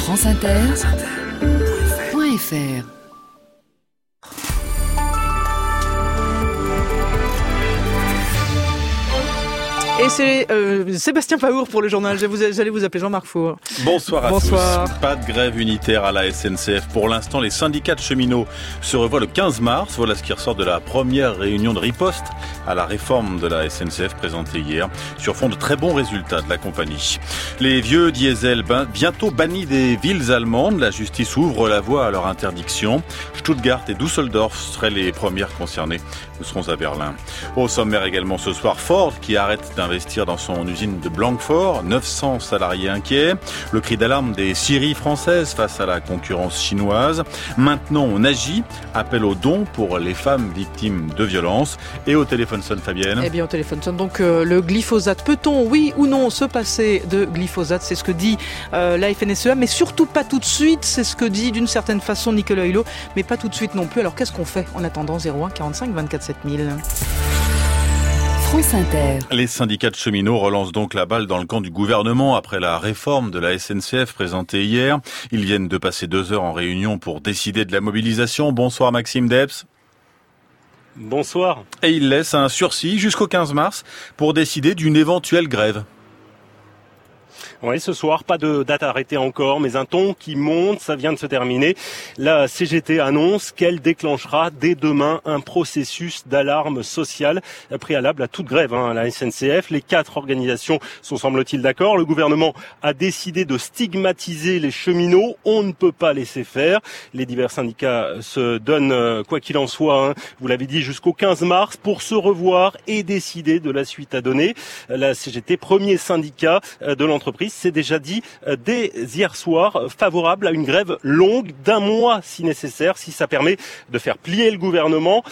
franceinter.fr. Et c'est Sébastien Paour pour le journal. J'allais vous appeler Jean-Marc Four. Bonsoir à tous. Pas de grève unitaire à la SNCF. Pour l'instant, les syndicats de cheminots se revoient le 15 mars. Voilà ce qui ressort de la première réunion de riposte à la réforme de la SNCF présentée hier, sur fond de très bons résultats de la compagnie. Les vieux diesels bientôt bannis des villes allemandes. La justice ouvre la voie à leur interdiction. Stuttgart et Düsseldorf seraient les premières concernées. Nous serons à Berlin. Au sommaire également ce soir, Ford qui arrête d'investir dans son usine de Blanquefort, 900 salariés inquiets, le cri d'alarme des scieries françaises face à la concurrence chinoise. Maintenant on agit, appel aux dons pour les femmes victimes de violences. Et au téléphone sonne Fabienne. Eh bien au téléphone sonne donc le glyphosate. Peut-on, oui ou non, se passer de glyphosate? C'est ce que dit la FNSEA, mais surtout pas tout de suite. C'est ce que dit d'une certaine façon Nicolas Hulot, mais pas tout de suite non plus. Alors qu'est-ce qu'on fait en attendant? 01 45 24 7000. France Inter. Les syndicats de cheminots relancent donc la balle dans le camp du gouvernement après la réforme de la SNCF présentée hier. Ils viennent de passer 2 heures en réunion pour décider de la mobilisation. Bonsoir Maxime Debs. Bonsoir. Et ils laissent un sursis jusqu'au 15 mars pour décider d'une éventuelle grève. Oui, ce soir, pas de date arrêtée encore, mais un ton qui monte, ça vient de se terminer. La CGT annonce qu'elle déclenchera dès demain un processus d'alarme sociale préalable à toute grève à la SNCF. Les 4 organisations sont, semble-t-il, d'accord. Le gouvernement a décidé de stigmatiser les cheminots. On ne peut pas laisser faire. Les divers syndicats se donnent, quoi qu'il en soit, vous l'avez dit, jusqu'au 15 mars pour se revoir et décider de la suite à donner. La CGT, premier syndicat de l'entreprise, s'est déjà dit dès hier soir favorable à une grève longue d'1 mois si nécessaire, si ça permet de faire plier le gouvernement.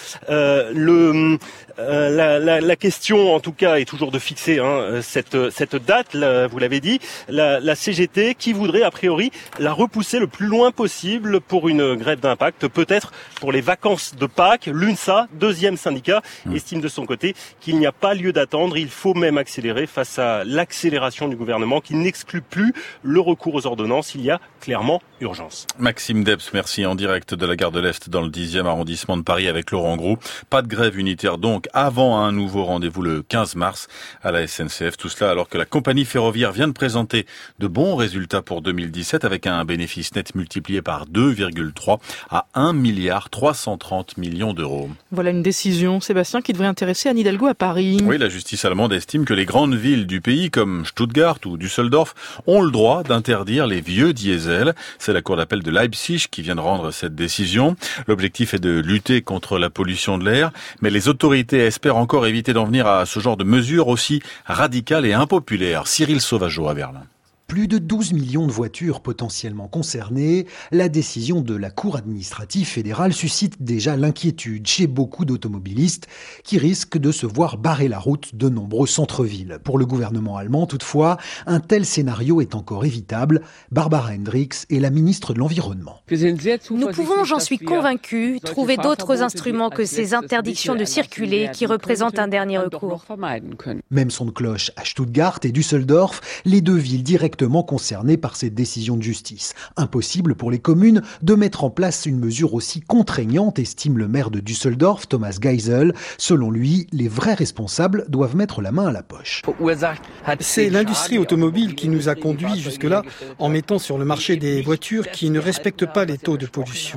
La question en tout cas est toujours de fixer cette date, vous l'avez dit, la CGT qui voudrait a priori la repousser le plus loin possible pour une grève d'impact, peut-être pour les vacances de Pâques. L'UNSA, deuxième syndicat, estime de son côté qu'il n'y a pas lieu d'attendre, il faut même accélérer face à l'accélération du gouvernement qui n'exclut plus le recours aux ordonnances. Il y a clairement urgence. Maxime Debs, merci, en direct de la gare de l'Est dans le 10e arrondissement de Paris avec Laurent Gros. Pas de grève unitaire donc avant un nouveau rendez-vous le 15 mars à la SNCF. Tout cela alors que la compagnie ferroviaire vient de présenter de bons résultats pour 2017 avec un bénéfice net multiplié par 2,3 à 1,330 milliard d'euros. Voilà une décision, Sébastien, qui devrait intéresser Anne Hidalgo à Paris. Oui, la justice allemande estime que les grandes villes du pays comme Stuttgart ou Düsseldorf ont le droit d'interdire les vieux diesels. C'est la cour d'appel de Leipzig qui vient de rendre cette décision. L'objectif est de lutter contre la pollution de l'air, mais les autorités espèrent encore éviter d'en venir à ce genre de mesures aussi radicales et impopulaires. Cyril Sauvageau à Berlin. Plus de 12 millions de voitures potentiellement concernées, la décision de la Cour administrative fédérale suscite déjà l'inquiétude chez beaucoup d'automobilistes qui risquent de se voir barrer la route de nombreux centres-villes. Pour le gouvernement allemand, toutefois, un tel scénario est encore évitable. Barbara Hendricks est la ministre de l'Environnement. Nous pouvons, j'en suis convaincu, trouver d'autres instruments que ces interdictions de circuler qui représentent un dernier recours. Même son de cloche à Stuttgart et Düsseldorf, les deux villes directement concernées par cette décision de justice. Impossible pour les communes de mettre en place une mesure aussi contraignante, estime le maire de Düsseldorf, Thomas Geisel. Selon lui, les vrais responsables doivent mettre la main à la poche. C'est l'industrie automobile qui nous a conduits jusque-là en mettant sur le marché des voitures qui ne respectent pas les taux de pollution.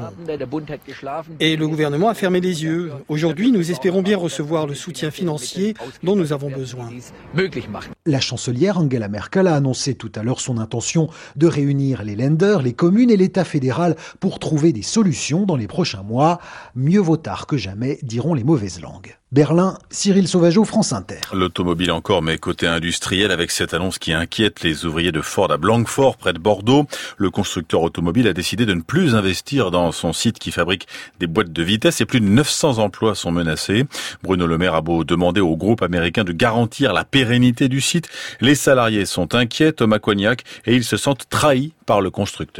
Et le gouvernement a fermé les yeux. Aujourd'hui, nous espérons bien recevoir le soutien financier dont nous avons besoin. La chancelière Angela Merkel a annoncé tout à l'heure son intention de réunir les Länder, les communes et l'État fédéral pour trouver des solutions dans les prochains mois. Mieux vaut tard que jamais, diront les mauvaises langues. Berlin, Cyril Sauvageau, France Inter. L'automobile encore, mais côté industriel, avec cette annonce qui inquiète les ouvriers de Ford à Blanquefort, près de Bordeaux. Le constructeur automobile a décidé de ne plus investir dans son site qui fabrique des boîtes de vitesse et plus de 900 emplois sont menacés. Bruno Le Maire a beau demander au groupe américain de garantir la pérennité du site. Les salariés sont inquiets, Thomas Coignac, et ils se sentent trahis par le constructeur.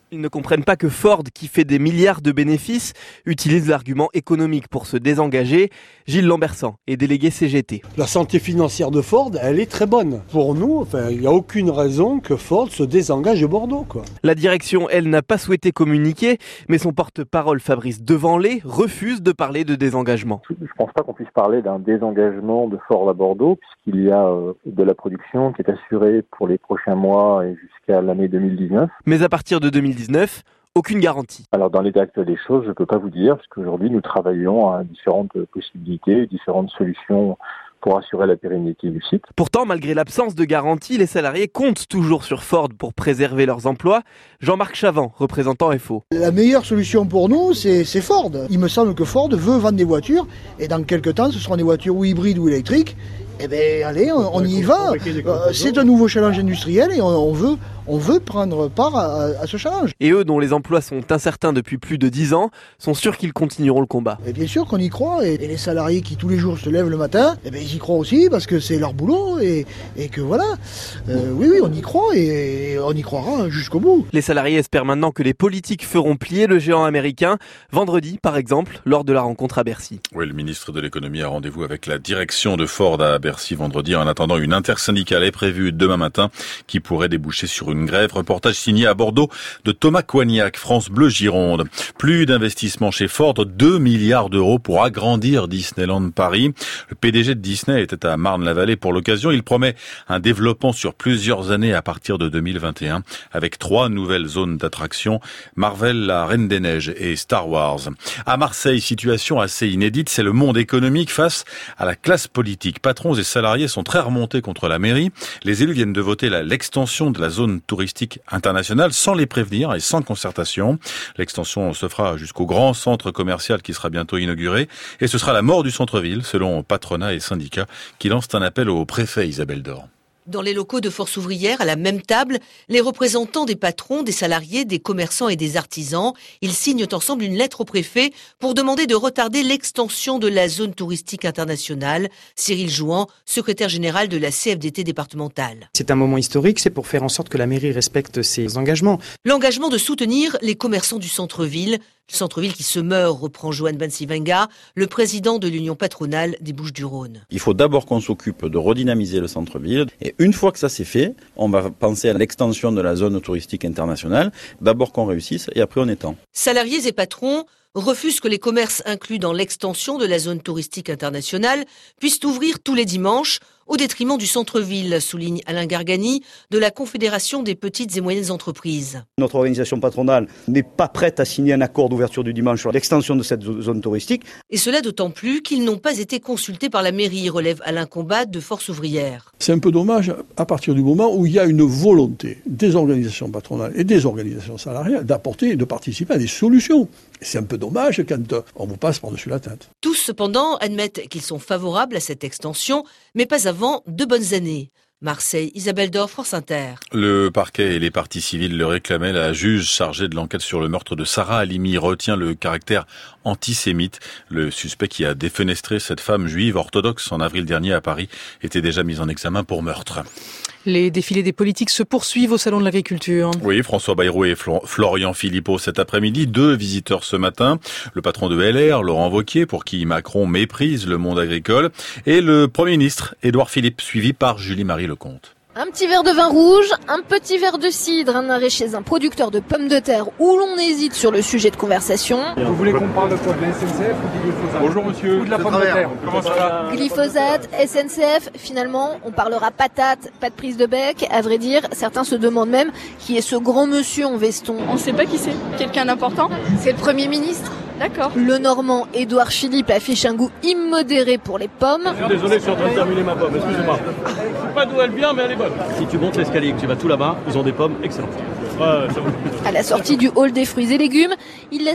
Ils ne comprennent pas que Ford, qui fait des milliards de bénéfices, utilise l'argument économique pour se désengager. Gilles Lambersan est délégué CGT. La santé financière de Ford, elle est très bonne. Pour nous, il n'y a aucune raison que Ford se désengage de Bordeaux, quoi. La direction, elle, n'a pas souhaité communiquer, mais son porte-parole Fabrice Devanlé refuse de parler de désengagement. Je ne pense pas qu'on puisse parler d'un désengagement de Ford à Bordeaux, puisqu'il y a de la production qui est assurée pour les prochains mois et jusqu'à l'année 2019. Mais à partir de 2019, aucune garantie. Alors dans l'état actuel des choses, je ne peux pas vous dire, parce qu'aujourd'hui nous travaillons à différentes possibilités, différentes solutions pour assurer la pérennité du site. Pourtant, malgré l'absence de garantie, les salariés comptent toujours sur Ford pour préserver leurs emplois. Jean-Marc Chavant, représentant FO. La meilleure solution pour nous, c'est Ford. Il me semble que Ford veut vendre des voitures, et dans quelques temps, ce seront des voitures ou hybrides ou électriques. Eh bien, allez, on y va. C'est un nouveau challenge industriel et on veut prendre part à ce challenge. Et eux, dont les emplois sont incertains depuis plus de 10 ans, sont sûrs qu'ils continueront le combat. Et bien sûr qu'on y croit. Et les salariés qui tous les jours se lèvent le matin, eh bien, ils y croient aussi parce que c'est leur boulot et que voilà. Oui, on y croit et on y croira jusqu'au bout. Les salariés espèrent maintenant que les politiques feront plier le géant américain. Vendredi, par exemple, lors de la rencontre à Bercy. Oui, le ministre de l'économie a rendez-vous avec la direction de Ford à Bercy vendredi. En attendant, une intersyndicale est prévue demain matin qui pourrait déboucher sur une grève. Reportage signé à Bordeaux de Thomas Coignac, France Bleu Gironde. Plus d'investissement chez Ford, 2 milliards d'euros pour agrandir Disneyland Paris. Le PDG de Disney était à Marne-la-Vallée pour l'occasion. Il promet un développement sur plusieurs années à partir de 2021 avec 3 nouvelles zones d'attraction: Marvel, la Reine des Neiges et Star Wars. À Marseille, situation assez inédite, c'est le monde économique face à la classe politique. Patrons et salariés sont très remontés contre la mairie. Les élus viennent de voter l'extension de la zone touristique internationale sans les prévenir et sans concertation. L'extension se fera jusqu'au grand centre commercial qui sera bientôt inauguré. Et ce sera la mort du centre-ville, selon patronat et syndicats, qui lancent un appel au préfet Isabelle Dor. Dans les locaux de Force ouvrière, à la même table, les représentants des patrons, des salariés, des commerçants et des artisans, ils signent ensemble une lettre au préfet pour demander de retarder l'extension de la zone touristique internationale. Cyril Jouan, secrétaire général de la CFDT départementale. C'est un moment historique, c'est pour faire en sorte que la mairie respecte ses engagements. L'engagement de soutenir les commerçants du centre-ville. Le centre-ville qui se meurt, reprend Johan Bansivenga, le président de l'Union patronale des Bouches-du-Rhône. Il faut d'abord qu'on s'occupe de redynamiser le centre-ville. Et une fois que ça c'est fait, on va penser à l'extension de la zone touristique internationale. D'abord qu'on réussisse et après on étend. Salariés et patrons refusent que les commerces inclus dans l'extension de la zone touristique internationale puissent ouvrir tous les dimanches au détriment du centre-ville, souligne Alain Gargani de la Confédération des petites et moyennes entreprises. Notre organisation patronale n'est pas prête à signer un accord d'ouverture du dimanche sur l'extension de cette zone touristique. Et cela d'autant plus qu'ils n'ont pas été consultés par la mairie, relève Alain Combat de Force ouvrière. C'est un peu dommage à partir du moment où il y a une volonté des organisations patronales et des organisations salariales d'apporter et de participer à des solutions. C'est un peu dommage quand on vous passe par-dessus la tête. Tous cependant admettent qu'ils sont favorables à cette extension, mais pas avant 2 bonnes années. Marseille, Isabelle Dor, France Inter. Le parquet et les parties civiles le réclamaient. La juge chargée de l'enquête sur le meurtre de Sarah Halimi retient le caractère antisémite. Le suspect qui a défenestré cette femme juive orthodoxe en avril dernier à Paris était déjà mis en examen pour meurtre. Les défilés des politiques se poursuivent au Salon de l'Agriculture. Oui, François Bayrou et Florian Philippot cet après-midi, 2 visiteurs ce matin. Le patron de LR, Laurent Wauquiez, pour qui Macron méprise le monde agricole, et le Premier ministre, Édouard Philippe, suivi par Julie-Marie Lecomte. Un petit verre de vin rouge, un petit verre de cidre, un arrêt chez un producteur de pommes de terre où l'on hésite sur le sujet de conversation. Vous voulez qu'on parle de quoi, de la SNCF ou du glyphosate? Bonjour monsieur. Ou de la pomme de terre? Comment ça va? Glyphosate, SNCF, finalement, on parlera patate, pas de prise de bec. À vrai dire, certains se demandent même qui est ce grand monsieur en veston. On sait pas qui c'est. Quelqu'un d'important? C'est le Premier ministre. D'accord. Le Normand Édouard Philippe affiche un goût immodéré pour les pommes. Je suis désolé, je suis en train de terminer ma pomme, excusez-moi. Je sais pas d'où elle vient, mais elle est bonne. Si tu montes l'escalier et que tu vas tout là-bas, ils ont des pommes excellentes. Ouais, ça va. À la sortie du hall des fruits et légumes, il laisse même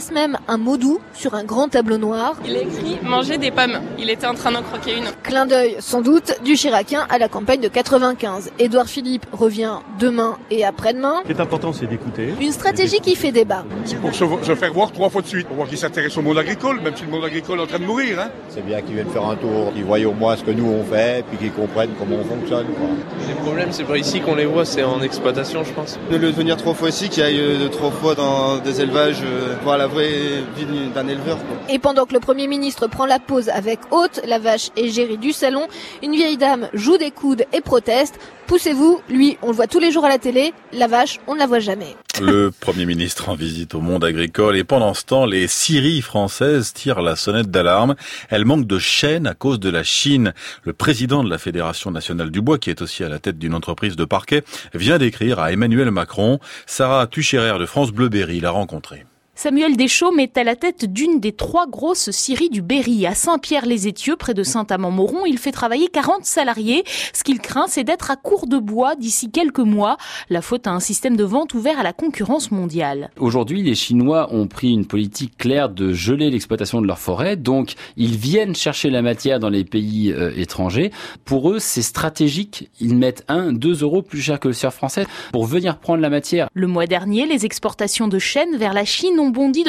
un mot doux sur un grand tableau noir. Il a écrit « Manger des pommes ». Il était en train d'en croquer une. Clin d'œil, sans doute, du Chiracien à la campagne de 95. Édouard Philippe revient demain et après-demain. Ce qui est important, c'est d'écouter. Une stratégie qui fait débat. C'est pour se faire voir 3 fois de suite. Pour voir qu'il s'intéresse au monde agricole, même si le monde agricole est en train de mourir. Hein. C'est bien qu'ils viennent faire un tour, qu'ils voient au moins ce que nous on fait, puis qu'ils comprennent comment on fonctionne. Quoi. Les problèmes, c'est pas ici qu'on les voit, c'est en exploitation, je pense. De le venir 3 fois ici, qu'il aille 3 fois dans des élevages, voir la vraie vie d'un éleveur. Quoi. Et pendant que le Premier ministre prend la pause avec Haute, la vache égérie du salon, une vieille dame joue des coudes et proteste. Poussez-vous, lui, on le voit tous les jours à la télé, la vache, on ne la voit jamais. Le Premier ministre en visite au monde agricole et pendant ce temps, les scieries françaises tirent la sonnette d'alarme. Elles manquent de chêne à cause de la Chine. Le président de la Fédération nationale du bois, qui est aussi à la tête d'une entreprise de parquet, vient d'écrire à Emmanuel Macron. Sarah Tucherer de France Bleu Berry l'a rencontré. Samuel Deschaumes est à la tête d'une des 3 grosses scieries du Berry. À Saint-Pierre-les-Étieux, près de Saint-Amand-Moron, il fait travailler 40 salariés. Ce qu'il craint, c'est d'être à court de bois d'ici quelques mois. La faute à un système de vente ouvert à la concurrence mondiale. Aujourd'hui, les Chinois ont pris une politique claire de geler l'exploitation de leurs forêts. Donc, ils viennent chercher la matière dans les pays étrangers. Pour eux, c'est stratégique. Ils mettent 1-2 euros plus cher que le sieur français pour venir prendre la matière. Le mois dernier, les exportations de chêne vers la Chine ont bondi de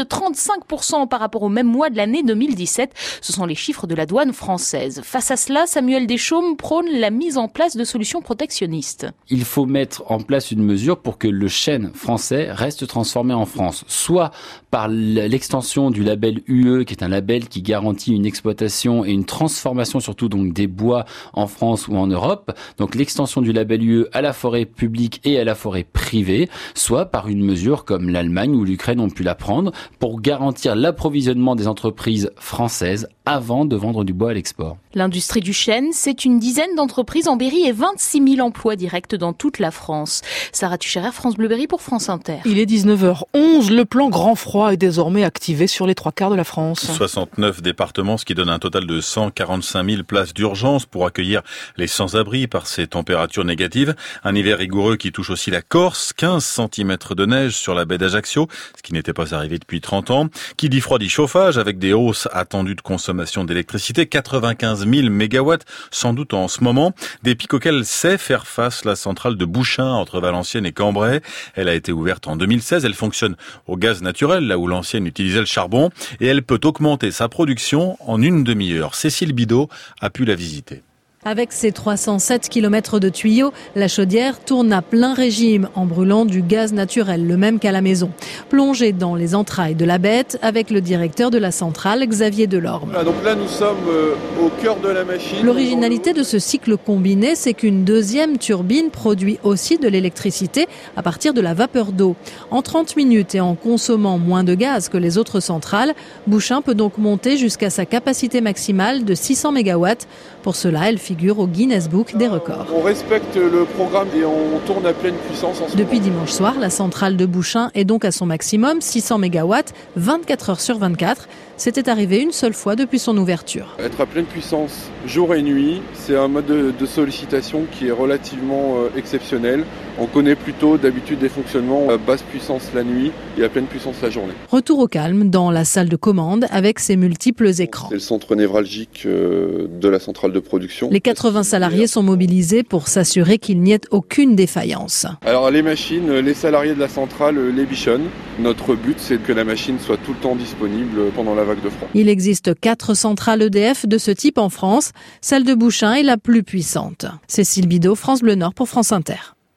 35% par rapport au même mois de l'année 2017. Ce sont les chiffres de la douane française. Face à cela, Samuel Deschaumes prône la mise en place de solutions protectionnistes. Il faut mettre en place une mesure pour que le chêne français reste transformé en France, soit par l'extension du label UE, qui est un label qui garantit une exploitation et une transformation surtout donc des bois en France ou en Europe, donc l'extension du label UE à la forêt publique et à la forêt privée, soit par une mesure comme l'Allemagne ou l'Ukraine ont pu la prendre pour garantir l'approvisionnement des entreprises françaises avant de vendre du bois à l'export. L'industrie du chêne, c'est une dizaine d'entreprises en Berry et 26 000 emplois directs dans toute la France. Sarah Tucherer, France Bleu Berry pour France Inter. Il est 19h11, le plan grand froid est désormais activé sur les 3/4 de la France. 69 départements, ce qui donne un total de 145 000 places d'urgence pour accueillir les sans-abri par ces températures négatives. Un hiver rigoureux qui touche aussi la Corse, 15 cm de neige sur la baie d'Ajaccio, ce qui n'était pas arrivé depuis 30 ans. Qui dit froid dit chauffage, avec des hausses attendues de consommation d'électricité, 95 000 mégawatts, sans doute en ce moment. Des pics auxquels sait faire face la centrale de Bouchain, entre Valenciennes et Cambrai. Elle a été ouverte en 2016, elle fonctionne au gaz naturel, là où l'ancienne utilisait le charbon, et elle peut augmenter sa production en une demi-heure. Cécile Bidot a pu la visiter. Avec ses 307 km de tuyaux, la chaudière tourne à plein régime en brûlant du gaz naturel, le même qu'à la maison. Plongé dans les entrailles de la bête avec le directeur de la centrale, Xavier Delorme. Voilà, donc là, nous sommes au cœur de la machine. L'originalité de ce cycle combiné, c'est qu'une deuxième turbine produit aussi de l'électricité à partir de la vapeur d'eau. En 30 minutes et en consommant moins de gaz que les autres centrales, Bouchain peut donc monter jusqu'à sa capacité maximale de 600 MW. Pour cela, elle figure au Guinness Book des records. On respecte le programme et on tourne à pleine puissance en ce moment. Depuis dimanche soir, la centrale de Bouchain est donc à son maximum, 600 MW, 24 heures sur 24. C'était arrivé une seule fois depuis son ouverture. Être à pleine puissance jour et nuit, c'est un mode de sollicitation qui est relativement exceptionnel. On connaît plutôt d'habitude des fonctionnements à basse puissance la nuit et à pleine puissance la journée. Retour au calme dans la salle de commande avec ses multiples écrans. C'est le centre névralgique de la centrale de production. Les 80 salariés sont mobilisés pour s'assurer qu'il n'y ait aucune défaillance. Alors les machines, les salariés de la centrale les bichonnent. Notre but, c'est que la machine soit tout le temps disponible pendant la vague de froid. Il existe 4 centrales EDF de ce type en France. Celle de Bouchain est la plus puissante. Cécile Bidot, France Bleu Nord pour France Inter.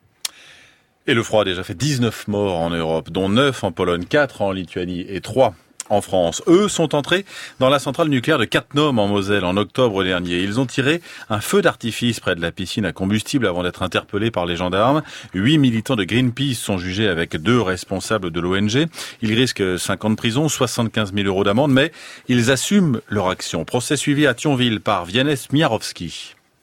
Et le froid a déjà fait 19 morts en Europe, dont 9 en Pologne, 4 en Lituanie et 3 en France. Eux sont entrés dans la centrale nucléaire de Cattenom en Moselle en octobre dernier. Ils ont tiré un feu d'artifice près de la piscine à combustible avant d'être interpellés par les gendarmes. 8 militants de Greenpeace sont jugés avec 2 responsables de l'ONG. Ils risquent 5 ans de prison, 75 000 euros d'amende, mais ils assument leur action. Procès suivi à Thionville par Vianney Smiarowski.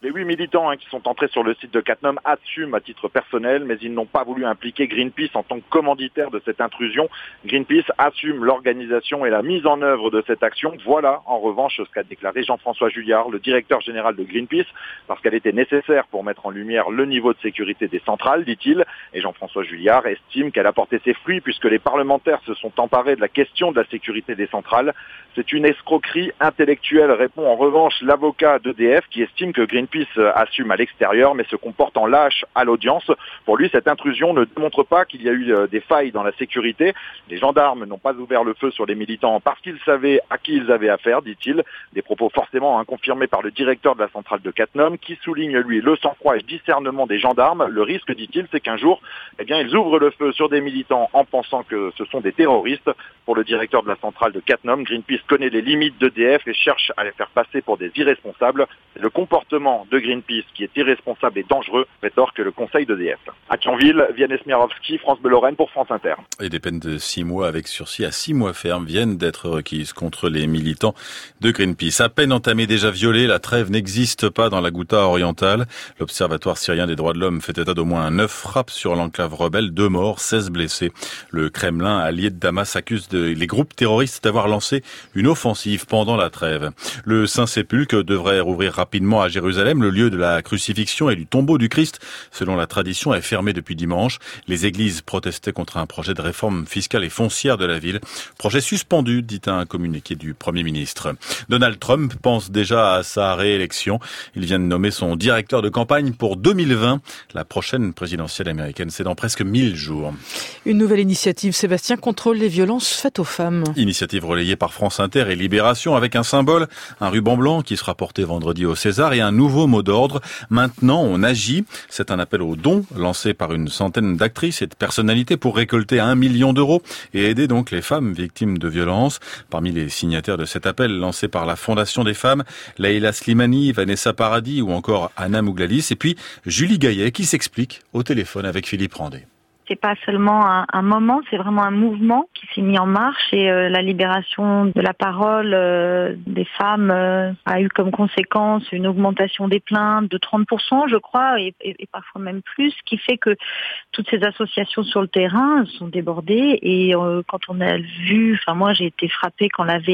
Les 8 militants qui sont entrés sur le site de Cattenom assument à titre personnel, mais ils n'ont pas voulu impliquer Greenpeace en tant que commanditaire de cette intrusion. Greenpeace assume l'organisation et la mise en œuvre de cette action. Voilà, en revanche, ce qu'a déclaré Jean-François Julliard, le directeur général de Greenpeace, parce qu'elle était nécessaire pour mettre en lumière le niveau de sécurité des centrales, dit-il. Et Jean-François Julliard estime qu'elle a porté ses fruits puisque les parlementaires se sont emparés de la question de la sécurité des centrales. C'est une escroquerie intellectuelle, répond en revanche l'avocat d'EDF qui estime que Greenpeace assume à l'extérieur mais se comporte en lâche à l'audience. Pour lui, cette intrusion ne démontre pas qu'il y a eu des failles dans la sécurité. Les gendarmes n'ont pas ouvert le feu sur les militants parce qu'ils savaient à qui ils avaient affaire, dit-il. Des propos forcément confirmés par le directeur de la centrale de Cattenom qui souligne, lui, le sang-froid et le discernement des gendarmes. Le risque, dit-il, c'est qu'un jour, ils ouvrent le feu sur des militants en pensant que ce sont des terroristes. Pour le directeur de la centrale de Cattenom, Greenpeace connaît les limites d'EDF et cherche à les faire passer pour des irresponsables. C'est le comportement de Greenpeace qui est irresponsable et dangereux, rétorque le conseil d'EDF. À Thionville, Vianney Smirowski, France Bleu Lorraine pour France Inter. Et des peines de 6 mois avec sursis à 6 mois ferme viennent d'être requises contre les militants de Greenpeace. À peine entamée, déjà violée, la trêve n'existe pas dans la Ghouta orientale. L'Observatoire syrien des droits de l'homme fait état d'au moins 9 frappes sur l'enclave rebelle, 2 morts, 16 blessés. Le Kremlin, allié de Damas, accuse les groupes terroristes d'avoir lancé une offensive pendant la trêve. Le Saint-Sépulcre devrait rouvrir rapidement à Jérusalem. Le lieu de la crucifixion et du tombeau du Christ, selon la tradition, est fermé depuis dimanche. Les églises protestaient contre un projet de réforme fiscale et foncière de la ville. Projet suspendu, dit un communiqué du Premier ministre. Donald Trump pense déjà à sa réélection. Il vient de nommer son directeur de campagne pour 2020. La prochaine présidentielle américaine, c'est dans presque 1000 jours. Une nouvelle initiative, Sébastien, contre les violences faites aux femmes. Initiative relayée par France Inter et Libération avec un symbole, un ruban blanc qui sera porté vendredi au César et un nouveau mot d'ordre. Maintenant, on agit. C'est un appel aux dons lancé par une centaine d'actrices et de personnalités pour récolter 1 million d'euros et aider donc les femmes victimes de violences. Parmi les signataires de cet appel lancé par la Fondation des femmes, Leïla Slimani, Vanessa Paradis ou encore Anna Mouglalis et puis Julie Gaillet qui s'explique au téléphone avec Philippe Randé. C'est pas seulement un moment, c'est vraiment un mouvement qui s'est mis en marche et la libération de la parole des femmes a eu comme conséquence une augmentation des plaintes de 30%, je crois, et parfois même plus, ce qui fait que toutes ces associations sur le terrain sont débordées et quand on a vu, moi j'ai été frappée quand la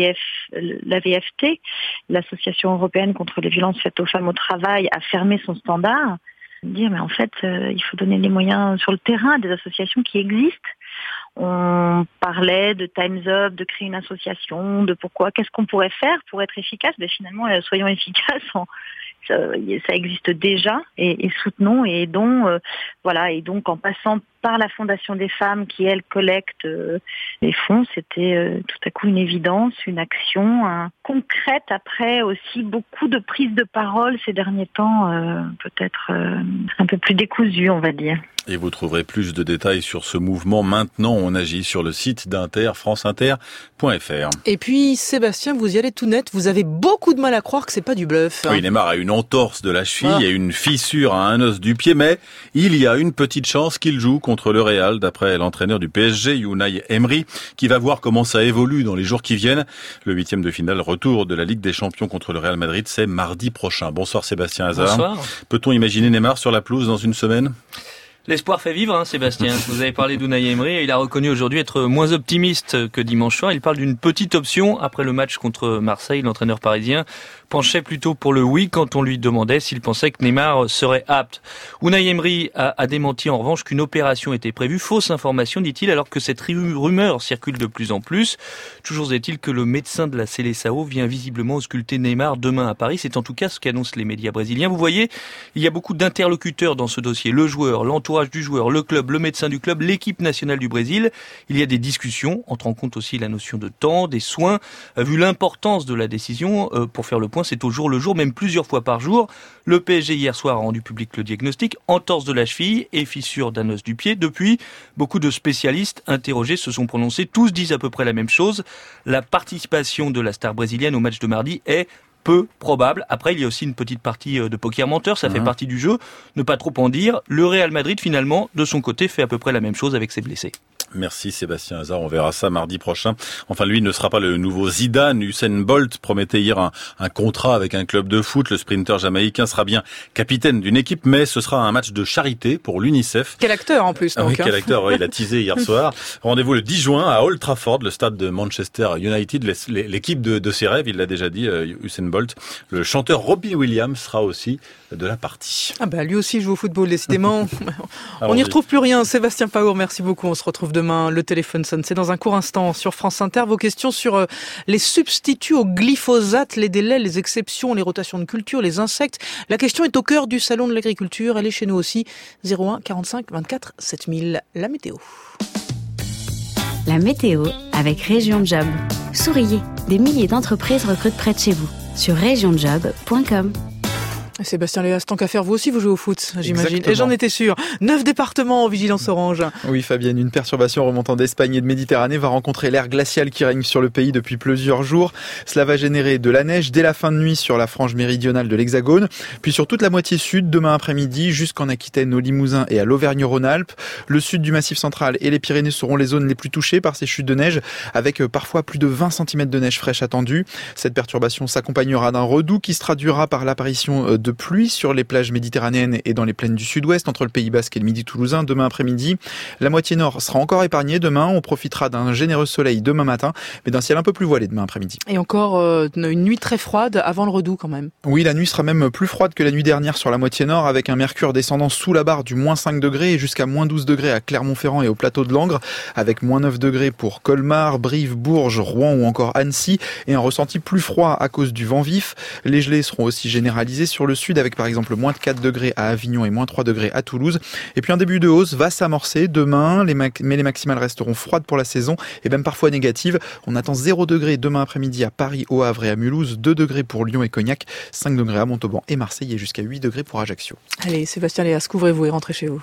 VFT, l'Association européenne contre les violences faites aux femmes au travail, a fermé son standard. Dire mais en fait il faut donner les moyens sur le terrain à des associations qui existent. On parlait de Time's Up, de créer une association, de qu'est-ce qu'on pourrait faire pour être efficace. Mais finalement soyons efficaces. Ça existe déjà et soutenons et aidons. Et donc en passant par la Fondation des femmes qui, elle, collecte les fonds, c'était tout à coup une évidence, une action concrète. Après aussi beaucoup de prises de parole ces derniers temps, peut-être un peu plus décousues, on va dire. Et vous trouverez plus de détails sur ce mouvement Maintenant on agit sur le site d'Inter, franceinter.fr. Et puis Sébastien, vous y allez tout net, vous avez beaucoup de mal à croire que c'est pas du bluff. Oui, Neymar a une entorse de la cheville et une fissure à un os du pied, mais il y a une petite chance qu'il joue contre le Real, d'après l'entraîneur du PSG, Unai Emery, qui va voir comment ça évolue dans les jours qui viennent. Le 8e de finale retour de la Ligue des Champions contre le Real Madrid, c'est mardi prochain. Bonsoir Sébastien Hazard. Bonsoir. Peut-on imaginer Neymar sur la pelouse dans une semaine ? L'espoir fait vivre, Sébastien. Vous avez parlé d'Unai Emery et il a reconnu aujourd'hui être moins optimiste que dimanche soir. Il parle d'une petite option après le match contre Marseille. L'entraîneur parisien penchait plutôt pour le oui quand on lui demandait s'il pensait que Neymar serait apte. Unai Emery a démenti en revanche qu'une opération était prévue. Fausse information, dit-il, alors que cette rumeur circule de plus en plus. Toujours est-il que le médecin de la Seleção vient visiblement ausculter Neymar demain à Paris. C'est en tout cas ce qu'annoncent les médias brésiliens. Vous voyez, il y a beaucoup d'interlocuteurs dans ce dossier. Le joueur, l'entourage du joueur, le club, le médecin du club, l'équipe nationale du Brésil. Il y a des discussions, entrant en compte aussi la notion de temps, des soins. Vu l'importance de la décision, pour faire le point, c'est au jour le jour, même plusieurs fois par jour. Le PSG hier soir a rendu public le diagnostic, entorse de la cheville et fissure d'un os du pied. Depuis, beaucoup de spécialistes interrogés se sont prononcés. Tous disent à peu près la même chose. La participation de la star brésilienne au match de mardi est peu probable. Après, il y a aussi une petite partie de poker menteur, ça fait partie du jeu. Ne pas trop en dire. Le Real Madrid, finalement, de son côté, fait à peu près la même chose avec ses blessés. Merci Sébastien Hazard, on verra ça mardi prochain. Enfin, lui ne sera pas le nouveau Zidane. Usain Bolt promettait hier un contrat avec un club de foot. Le sprinter jamaïcain sera bien capitaine d'une équipe, mais ce sera un match de charité pour l'UNICEF. Quel acteur en plus, donc. Oui, quel acteur, oui, il a teasé hier soir. Rendez-vous le 10 juin à Old Trafford, le stade de Manchester United, l'équipe de ses rêves, il l'a déjà dit, Usain Bolt. Le chanteur Robbie Williams sera aussi de la partie. Ah bah lui aussi joue au football, décidément. On n'y retrouve plus rien. Sébastien Paour, merci beaucoup. On se retrouve demain. Le téléphone sonne. C'est dans un court instant sur France Inter. Vos questions sur les substituts au glyphosate, les délais, les exceptions, les rotations de culture, les insectes. La question est au cœur du salon de l'agriculture. Elle est chez nous aussi. 01 45 24 7000. La météo. La météo avec Région Job. Souriez, des milliers d'entreprises recrutent près de chez vous sur regionjob.com. Sébastien Léas, tant qu'à faire, vous aussi vous jouez au foot, j'imagine. Exactement. Et j'en étais sûr. 9 départements en vigilance orange. Oui Fabienne, une perturbation remontant d'Espagne et de Méditerranée va rencontrer l'air glacial qui règne sur le pays depuis plusieurs jours. Cela va générer de la neige dès la fin de nuit sur la frange méridionale de l'Hexagone, puis sur toute la moitié sud demain après-midi jusqu'en Aquitaine, au Limousin et à l'Auvergne-Rhône-Alpes. Le sud du Massif central et les Pyrénées seront les zones les plus touchées par ces chutes de neige, avec parfois plus de 20 cm de neige fraîche attendue. Cette perturbation s'accompagnera d'un redoux qui se traduira par l'apparition de pluie sur les plages méditerranéennes et dans les plaines du sud-ouest entre le Pays Basque et le Midi toulousain demain après-midi. La moitié nord sera encore épargnée demain. On profitera d'un généreux soleil demain matin, mais d'un ciel un peu plus voilé demain après-midi. Et encore une nuit très froide avant le redoux quand même. Oui, la nuit sera même plus froide que la nuit dernière sur la moitié nord, avec un mercure descendant sous la barre du moins 5 degrés et jusqu'à moins 12 degrés à Clermont-Ferrand et au plateau de Langres, avec moins 9 degrés pour Colmar, Brive, Bourges, Rouen ou encore Annecy, et un ressenti plus froid à cause du vent vif. Les gelées seront aussi généralisées sur le sud, avec par exemple moins de 4 degrés à Avignon et moins 3 degrés à Toulouse. Et puis un début de hausse va s'amorcer demain, mais les maximales resteront froides pour la saison et même parfois négatives. On attend 0 degrés demain après-midi à Paris, au Havre et à Mulhouse, 2 degrés pour Lyon et Cognac, 5 degrés à Montauban et Marseille et jusqu'à 8 degrés pour Ajaccio. Allez, Sébastien Léas, couvrez-vous et rentrez chez vous.